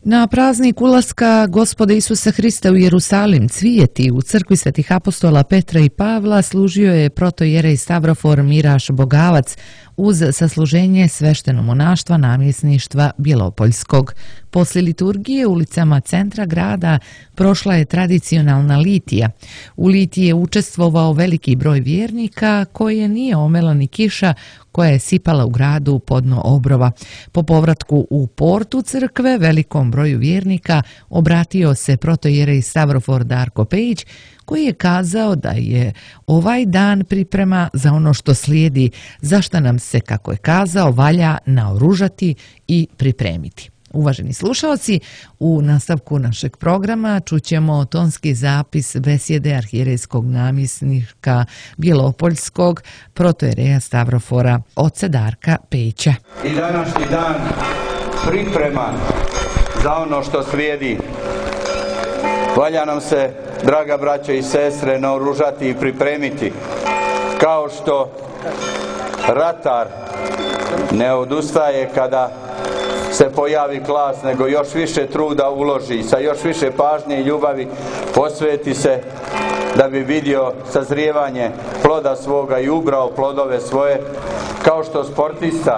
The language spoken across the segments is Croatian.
Na praznik ulaska Gospoda Isusa Hrista u Jerusalim cvijeti u crkvi svetih apostola Petra i Pavla služio je protojerej Stavrofor Miraš Bogavac uz sasluženje svešteno-monaštva namjesništva Bjelopoljskog. Poslije liturgije ulicama centra grada prošla je tradicionalna litija. U litiji je učestvovao veliki broj vjernika koje nije omela ni kiša koja je sipala u gradu pod dno obrova. Po povratku u portu crkve velikom broju vjernika obratio se protojerej Stavrofor Darko Pejić, koji je kazao da je ovaj dan priprema za ono što slijedi, za što nam se, kako je kazao, valja naoružati i pripremiti. Uvaženi slušalci, u nastavku našeg programa čućemo tonski zapis besjede arhijerejskog namjesnika Bjelopoljskog protojereja Stavrofora oca Darka Pejića. I današnji dan pripreman za ono što slijedi. Valja nam se, draga braćo i sestre, naoružati i pripremiti. Kao što ratar ne odustaje kada se pojavi klas, nego još više truda uloži, sa još više pažnje i ljubavi posveti se da bi vidio sazrijevanje ploda svoga i ubrao plodove svoje, kao što sportista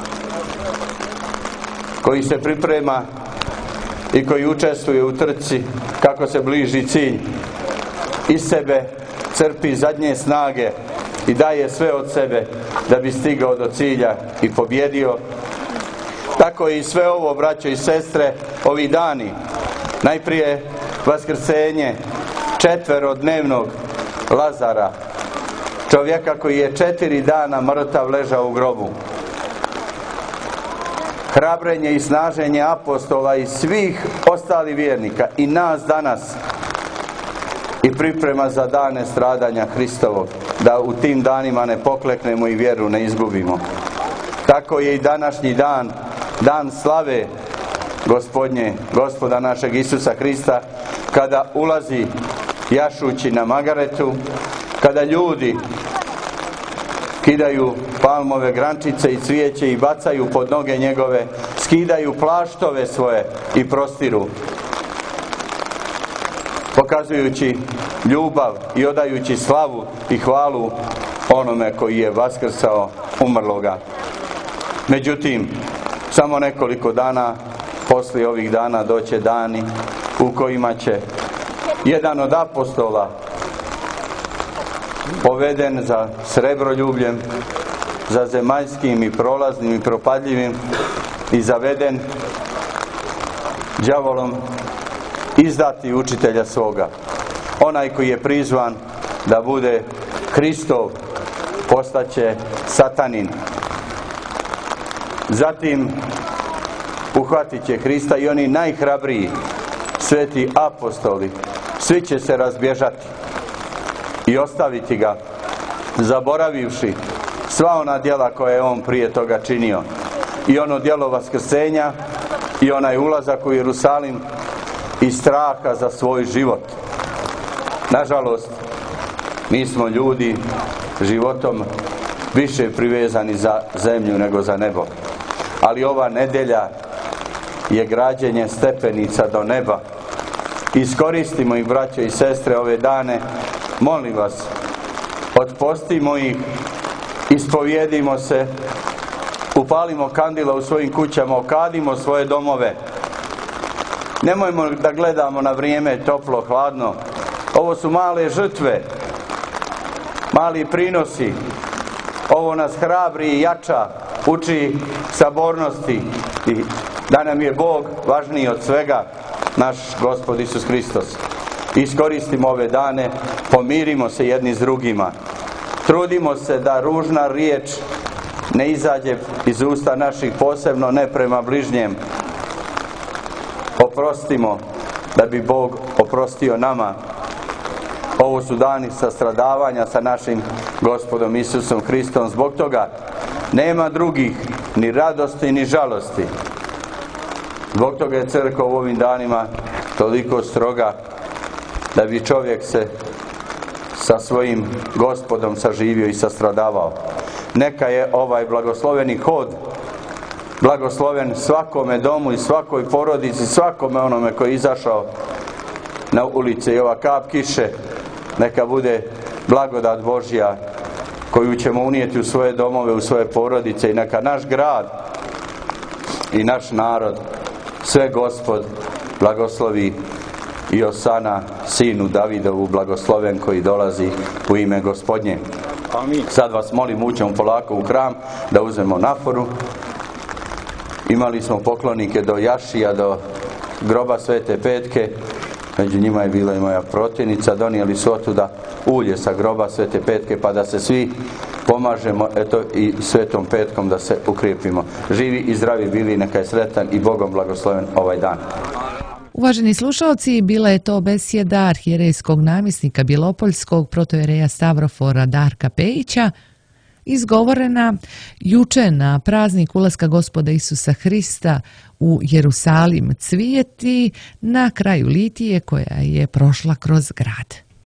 koji se priprema i koji učestvuje u trci kako se bliži cilj, iz sebe crpi zadnje snage i daje sve od sebe da bi stigao do cilja i pobjedio. Tako i sve ovo, braćo i sestre, ovi dani, najprije vaskrsenje četverodnevnog Lazara, čovjeka koji je 4 dana mrtav ležao u grobu. Hrabrenje i snaženje apostola i svih ostalih vjernika i nas danas i priprema za dane stradanja Hristovog, da u tim danima ne pokleknemo i vjeru ne izgubimo. Tako je i današnji dan, dan slave Gospodnje, Gospoda našeg Isusa Hrista, kada ulazi jašući na Magaretu, kada ljudi kidaju palmove grančice i cvijeće i bacaju pod noge njegove, skidaju plaštove svoje i prostiru, pokazujući ljubav i odajući slavu i hvalu onome koji je vaskrsao umrloga. Međutim, samo nekoliko dana poslije ovih dana doće dani u kojima će jedan od apostola, poveden za srebroljubljem, za zemaljskim i prolaznim i propadljivim i zaveden đavolom, izdati učitelja svoga. Onaj koji je prizvan da bude Hristov postaće satanin. Zatim uhvatit će Hrista i oni najhrabriji sveti apostoli, svi će se razbježati i ostaviti ga, zaboravivši sva ona djela koje je on prije toga činio, i ono djelo vaskrsenja i onaj ulazak u Jerusalim i straha za svoj život. Nažalost, mi smo ljudi životom više privezani za zemlju nego za nebo. Ali ova nedjelja je građenje stepenica do neba. Iskoristimo ih, braćo i sestre, ove dane. Molim vas, otpostimo ih, ispovijedimo se, upalimo kandila u svojim kućama, okadimo svoje domove. Nemojmo da gledamo na vrijeme toplo, hladno. Ovo su male žrtve, mali prinosi. Ovo nas hrabri i jača, uči sabornosti i da nam je Bog važniji od svega, naš Gospod Isus Hristos. Iskoristimo ove dane, pomirimo se jedni s drugima. Trudimo se da ružna riječ ne izađe iz usta naših, posebno ne prema bližnjem. Oprostimo da bi Bog oprostio nama. Ovo su dani sastradavanja sa našim Gospodom Isusom Hristom. Zbog toga nema drugih ni radosti ni žalosti. Zbog toga je crkva u ovim danima toliko stroga, da bi čovjek se sa svojim Gospodom saživio i sastradavao. Neka je ovaj blagosloveni hod Blagosloven svakome domu i svakoj porodici, svakome onome koji je izašao na ulice. I ova kap kiše neka bude blagodat Božja koju ćemo unijeti u svoje domove, u svoje porodice, i neka naš grad i naš narod sve Gospod blagoslovi. I Osana, sinu Davidovu, blagosloven koji dolazi u ime Gospodnje. Amin. Sad vas molim, uđemo polako u hram da uzmemo naforu. Imali smo poklonike do Jašija, do groba Svete Petke. Među njima je bila i moja protivnica. Donijeli su otuda ulje sa groba Svete Petke, pa da se svi pomažemo, eto, i Svetom Petkom da se ukrijepimo. Živi i zdravi bili, neka je sretan i Bogom blagosloven ovaj dan. Uvaženi slušalci, bila je to besjeda arhijerejskog namjesnika Bjelopoljskog protojereja Stavrofora Darka Pejića, izgovorena juče na praznik ulaska Gospoda Isusa Hrista u Jerusalim, cvijeti na kraju litije koja je prošla kroz grad.